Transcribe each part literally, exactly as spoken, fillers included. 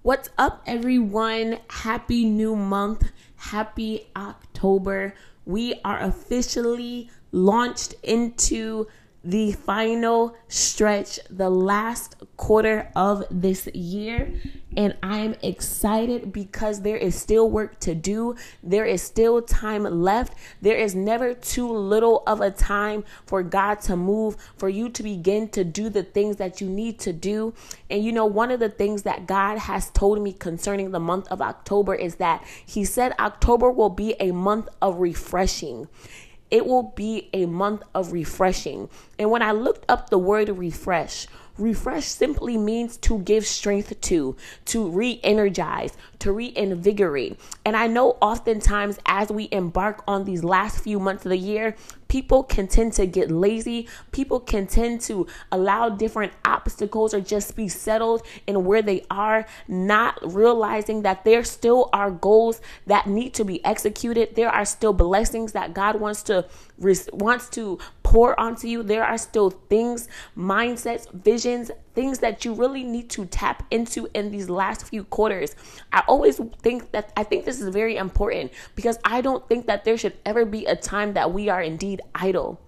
What's up, everyone? Happy new month. Happy October. We are officially launched into the final stretch, the last quarter of this year. And I'm excited because there is still work to do. There is still time left. There is never too little of a time for God to move, for you to begin to do the things that you need to do. And you know, one of the things that God has told me concerning the month of October is that He said October will be a month of refreshing. It will be a month of refreshing. And when I looked up the word refresh, refresh simply means to give strength to, to re-energize, to reinvigorate. And I know oftentimes as we embark on these last few months of the year, people can tend to get lazy. People can tend to allow different obstacles or just be settled in where they are, not realizing that there still are goals that need to be executed. There are still blessings that God wants to wants to pour onto you. There are still things, mindsets, visions, things that you really need to tap into in these last few quarters. I always think that I think this is very important because I don't think that there should ever be a time that we are indeed idle.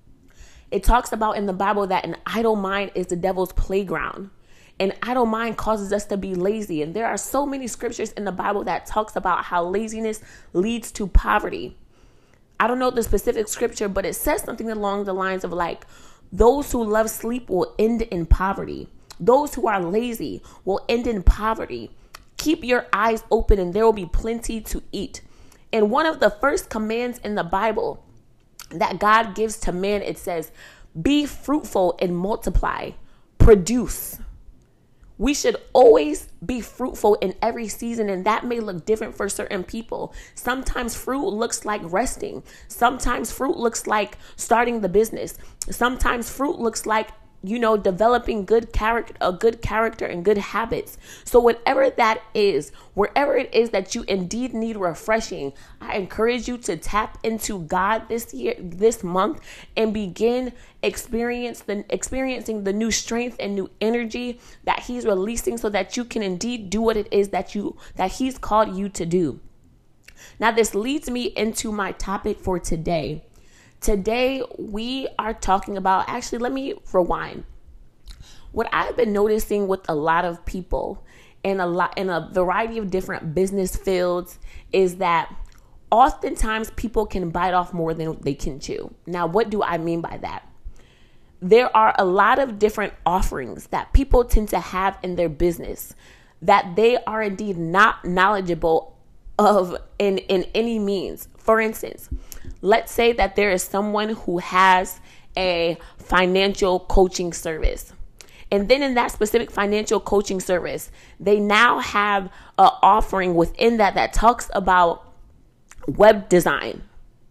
It talks about in the Bible that an idle mind is the devil's playground. An idle mind causes us to be lazy. And there are so many scriptures in the Bible that talks about how laziness leads to poverty. I don't know the specific scripture, but it says something along the lines of like, those who love sleep will end in poverty. Those who are lazy will end in poverty. Keep your eyes open and there will be plenty to eat. And one of the first commands in the Bible that God gives to man, it says, be fruitful and multiply, produce. We should always be fruitful in every season, and that may look different for certain people. Sometimes fruit looks like resting. Sometimes fruit looks like starting the business. Sometimes fruit looks like, you know, developing good character, a good character and good habits. So whatever that is, wherever it is that you indeed need refreshing, I encourage you to tap into God this year, this month, and begin experience the experiencing the new strength and new energy that He's releasing so that you can indeed do what it is that you that He's called you to do. Now, this leads me into my topic for today. Today, we are talking about, actually, let me rewind. What I've been noticing with a lot of people in a lot in a variety of different business fields is that oftentimes people can bite off more than they can chew. Now, what do I mean by that? There are a lot of different offerings that people tend to have in their business that they are indeed not knowledgeable of in, in any means. For instance, let's say that there is someone who has a financial coaching service. And then in that specific financial coaching service, they now have an offering within that that talks about web design.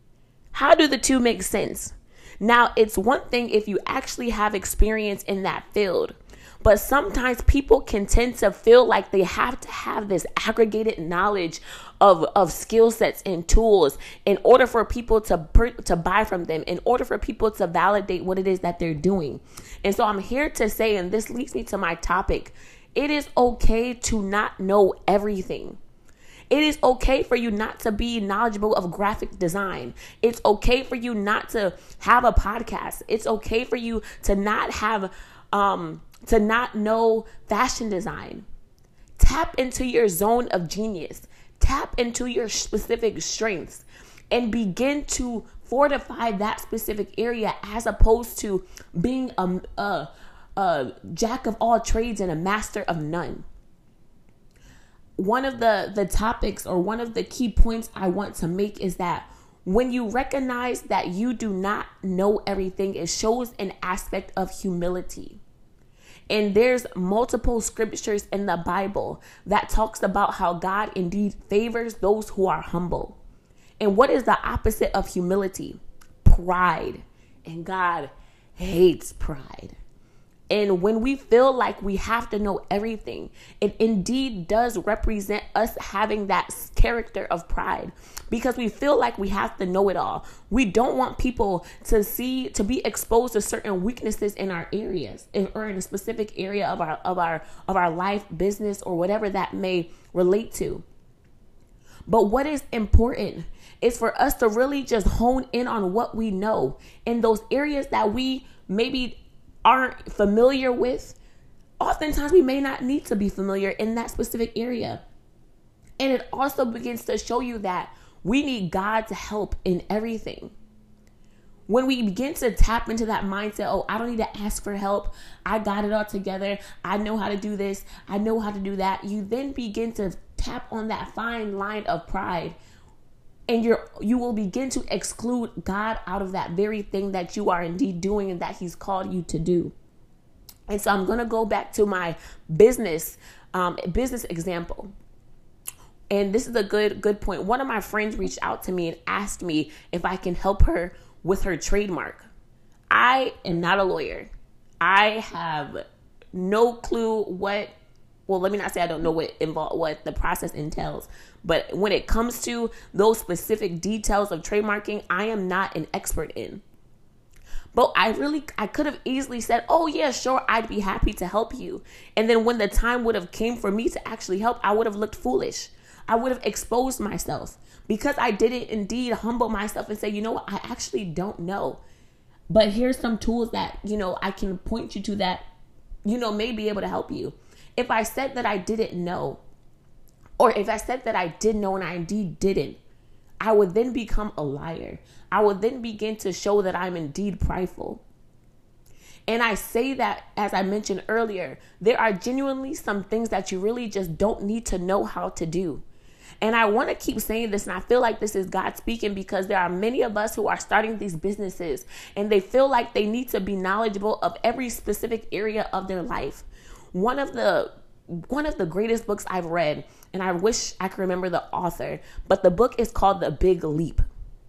How do the two make sense? Now, it's one thing if you actually have experience in that field. But sometimes people can tend to feel like they have to have this aggregated knowledge of, of skill sets and tools in order for people to per, to buy from them, in order for people to validate what it is that they're doing. And so I'm here to say, and this leads me to my topic, it is okay to not know everything. It is okay for you not to be knowledgeable of graphic design. It's okay for you not to have a podcast. It's okay for you to not have um to not know fashion design. Tap into your zone of genius. Tap into your specific strengths and begin to fortify that specific area as opposed to being a, a, a jack of all trades and a master of none. One of the, the topics or one of the key points I want to make is that when you recognize that you do not know everything, it shows an aspect of humility. And there's multiple scriptures in the Bible that talks about how God indeed favors those who are humble. And what is the opposite of humility? Pride. And God hates pride. And when we feel like we have to know everything, it indeed does represent us having that character of pride, because we feel like we have to know it all. We don't want people to see, to be exposed to certain weaknesses in our areas, or in a specific area of our, of our, of our life, business, or whatever that may relate to. But what is important is for us to really just hone in on what we know in those areas that we maybe aren't familiar with. Oftentimes we may not need to be familiar in that specific area. And it also begins to show you that we need God's help in everything. When we begin to tap into that mindset, oh, I don't need to ask for help. I got it all together. I know how to do this. I know how to do that. You then begin to tap on that fine line of pride. And you're, you will begin to exclude God out of that very thing that you are indeed doing and that he's called you to do. And so I'm going to go back to my business, um, business example. And this is a good, good point. One of my friends reached out to me and asked me if I can help her with her trademark. I am not a lawyer. I have no clue what Well, let me not say I don't know what involve, what the process entails. But when it comes to those specific details of trademarking, I am not an expert in. But I really, I could have easily said, oh yeah, sure, I'd be happy to help you. And then when the time would have came for me to actually help, I would have looked foolish. I would have exposed myself, because I didn't indeed humble myself and say, you know what, I actually don't know. But here's some tools that, you know, I can point you to that, you know, may be able to help you. If I said that I didn't know, or if I said that I did know and I indeed didn't, I would then become a liar. I would then begin to show that I'm indeed prideful. And I say that, as I mentioned earlier, there are genuinely some things that you really just don't need to know how to do. And I want to keep saying this, and I feel like this is God speaking, because there are many of us who are starting these businesses and they feel like they need to be knowledgeable of every specific area of their life. One of the one of the greatest books I've read, and I wish I could remember the author, but the book is called The Big Leap.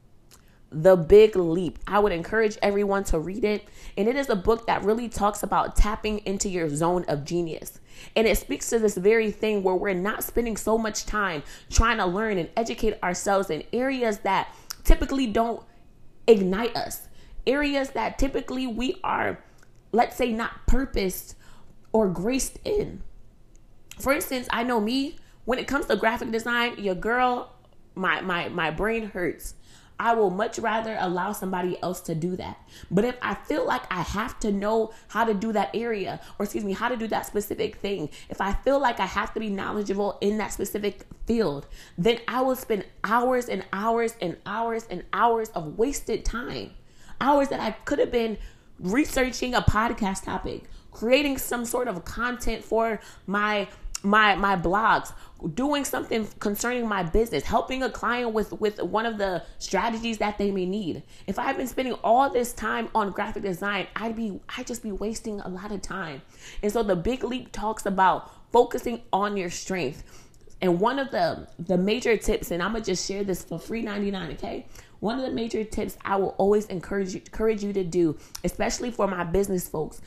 The Big Leap. I would encourage everyone to read it. And it is a book that really talks about tapping into your zone of genius. And it speaks to this very thing where we're not spending so much time trying to learn and educate ourselves in areas that typically don't ignite us. Areas that typically we are, let's say, not purposed or graced in. For instance, I know me, when it comes to graphic design, your girl, my my my brain hurts. I will much rather allow somebody else to do that. But if I feel like I have to know how to do that area, or excuse me, how to do that specific thing, if I feel like I have to be knowledgeable in that specific field, then I will spend hours and hours and hours and hours of wasted time. Hours that I could have been researching a podcast topic, creating some sort of content for my my my blogs, doing something concerning my business, helping a client with with one of the strategies that they may need. If I've been spending all this time on graphic design, I'd be I'd just be wasting a lot of time. And so the Big Leap talks about focusing on your strength. And one of the the major tips, and I'm gonna just share this for free ninety-nine, okay? One of the major tips I will always encourage you, encourage you to do, especially for my business folks,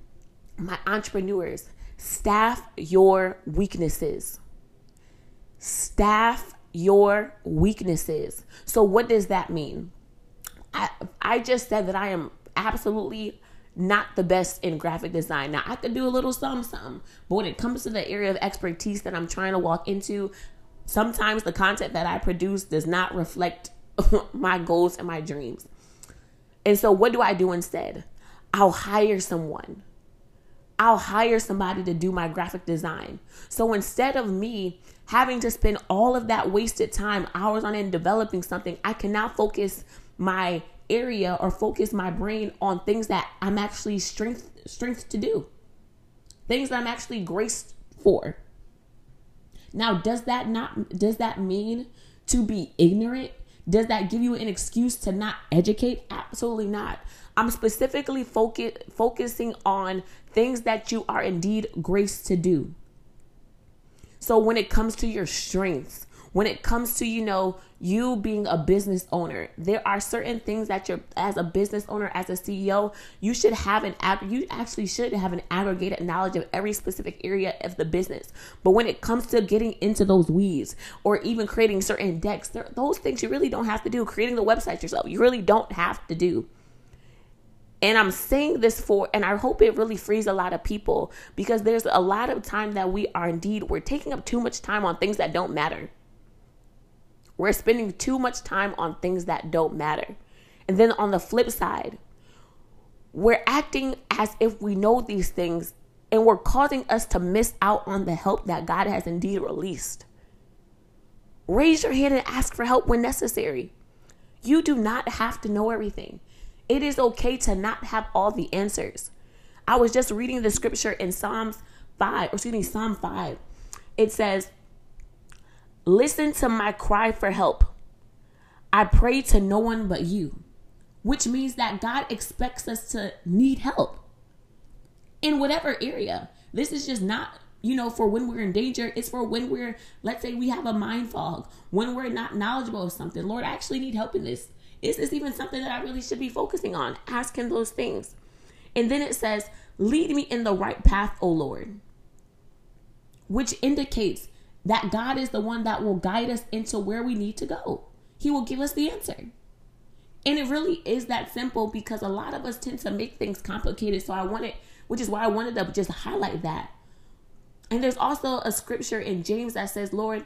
my entrepreneurs, staff your weaknesses. Staff your weaknesses. So what does that mean? I, I just said that I am absolutely not the best in graphic design. Now, I could do a little something, something, but when it comes to the area of expertise that I'm trying to walk into, sometimes the content that I produce does not reflect my goals and my dreams. And so what do I do instead? I'll hire someone. I'll hire somebody to do my graphic design. So instead of me having to spend all of that wasted time, hours on end developing something, I can now focus my area or focus my brain on things that I'm actually strength strength to do. Things that I'm actually graced for. Now, does that not does that mean to be ignorant? Does that give you an excuse to not educate? Absolutely not. I'm specifically focus, focusing on things that you are indeed graced to do. So when it comes to your strengths, When it comes to, you know, you being a business owner, there are certain things that you're, as a business owner, as a C E O, you should have an, you actually should have an aggregated knowledge of every specific area of the business. But when it comes to getting into those weeds or even creating certain decks, there, those things you really don't have to do. Creating the website yourself, you really don't have to do. And I'm saying this for, and I hope it really frees a lot of people, because there's a lot of time that we are indeed, we're taking up too much time on things that don't matter. We're spending too much time on things that don't matter. And then on the flip side, we're acting as if we know these things, and we're causing us to miss out on the help that God has indeed released. Raise your hand and ask for help when necessary. You do not have to know everything. It is okay to not have all the answers. I was just reading the scripture in Psalms five, or excuse me, Psalm five. It says, listen to my cry for help. I pray to no one but you. Which means that God expects us to need help in whatever area. This is just not, you know, for when we're in danger. It's for when we're, let's say we have a mind fog, when we're not knowledgeable of something. Lord, I actually need help in this. Is this even something that I really should be focusing on? Ask him those things. And then it says, lead me in the right path, O Lord, which indicates that God is the one that will guide us into where we need to go. He will give us the answer. And it really is that simple, because a lot of us tend to make things complicated. So I wanted, which is why I wanted to just highlight that. And there's also a scripture in James that says, Lord,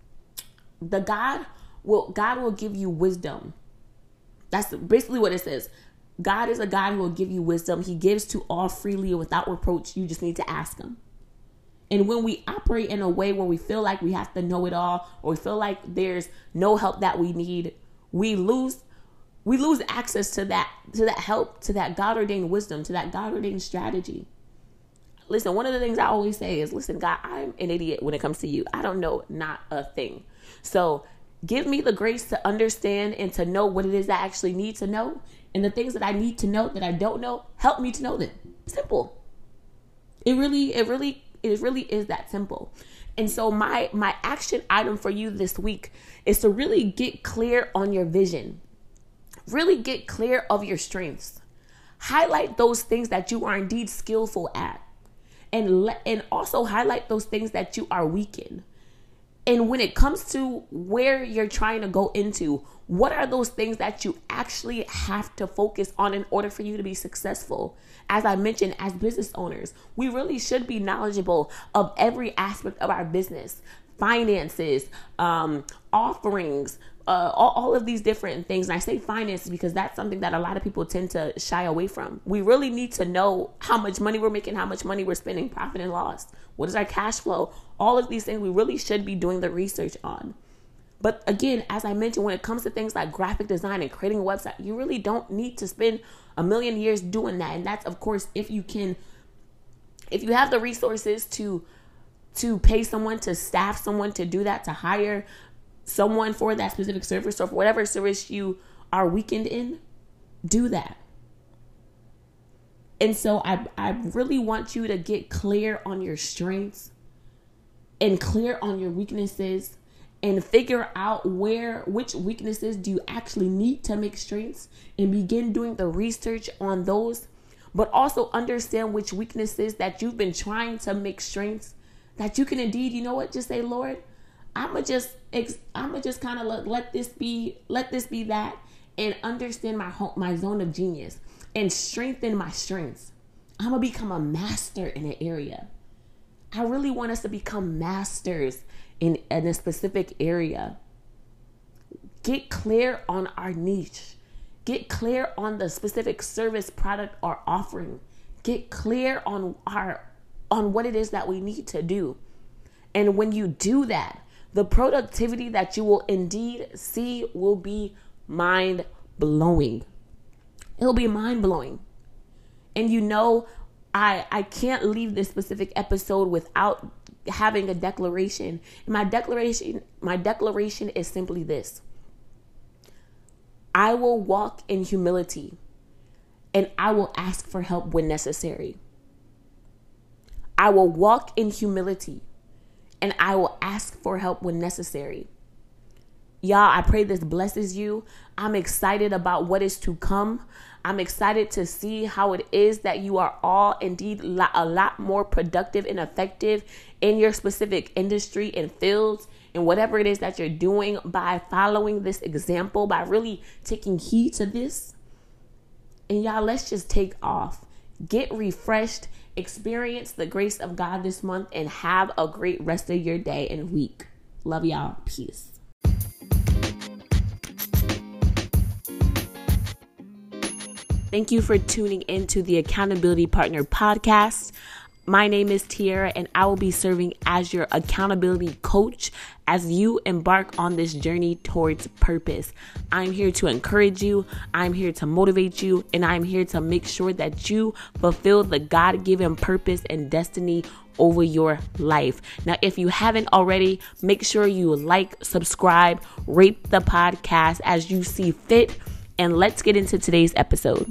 the God will, God will give you wisdom. That's basically what it says. God is a God who will give you wisdom. He gives to all freely without reproach. You just need to ask him. And when we operate in a way where we feel like we have to know it all, or we feel like there's no help that we need, we lose we lose access to that to that help, to that God-ordained wisdom, to that God-ordained strategy. Listen, one of the things I always say is, listen, God, I'm an idiot when it comes to you. I don't know not a thing. So give me the grace to understand and to know what it is I actually need to know. And the things that I need to know that I don't know, help me to know them. Simple. It really, it really, it really is that simple. And so my, my action item for you this week is to really get clear on your vision. Really get clear of your strengths. Highlight those things that you are indeed skillful at. And, le- and also highlight those things that you are weak in. And when it comes to where you're trying to go into, what are those things that you actually have to focus on in order for you to be successful? As I mentioned, as business owners, we really should be knowledgeable of every aspect of our business, finances, um, offerings, uh, all, all of these different things. And I say finances because that's something that a lot of people tend to shy away from. We really need to know how much money we're making, how much money we're spending, profit and loss. What is our cash flow? All of these things we really should be doing the research on. But again, as I mentioned, when it comes to things like graphic design and creating a website, you really don't need to spend a million years doing that. And that's, of course, if you can, if you have the resources to, to pay someone, to staff someone to do that, to hire someone for that specific service, or for whatever service you are weakened in, do that. And so I, I really want you to get clear on your strengths and clear on your weaknesses, and figure out where, which weaknesses do you actually need to make strengths, and begin doing the research on those. But also understand which weaknesses that you've been trying to make strengths, that you can indeed, you know what, just say, Lord, I'ma just, I'ma just kind of let, let this be, let this be that, and understand my home, my zone of genius, and strengthen my strengths. I'm gonna become a master in an area. I really want us to become masters in, in a specific area. Get clear on our niche. Get clear on the specific service, product, or offering. Get clear on our on what it is that we need to do. And when you do that, the productivity that you will indeed see will be mind-blowing. It'll be mind-blowing. And you know, I I can't leave this specific episode without having a declaration. And my declaration, my declaration is simply this. I will walk in humility, and I will ask for help when necessary. I will walk in humility, and I will ask for help when necessary. Y'all, I pray this blesses you. I'm excited about what is to come. I'm excited to see how it is that you are all indeed a lot more productive and effective in your specific industry and fields and whatever it is that you're doing by following this example, by really taking heed to this. And y'all, let's just take off. Get refreshed, experience the grace of God this month, and have a great rest of your day and week. Love y'all. Peace. Thank you for tuning into the Accountability Partner Podcast. My name is Tiara, and I will be serving as your accountability coach as you embark on this journey towards purpose. I'm here to encourage you, I'm here to motivate you, and I'm here to make sure that you fulfill the God-given purpose and destiny over your life. Now, if you haven't already, make sure you like, subscribe, rate the podcast as you see fit, and let's get into today's episode.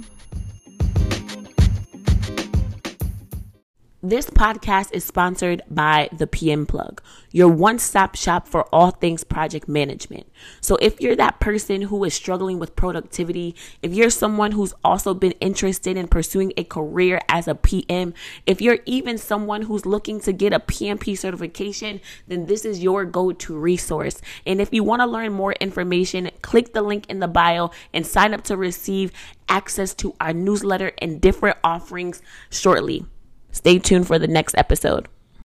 This podcast is sponsored by the P M Plug, your one-stop shop for all things project management. So if you're that person who is struggling with productivity, if you're someone who's also been interested in pursuing a career as a P M, if you're even someone who's looking to get a P M P certification, then this is your go-to resource. And if you want to learn more information, click the link in the bio and sign up to receive access to our newsletter and different offerings shortly. Stay tuned for the next episode.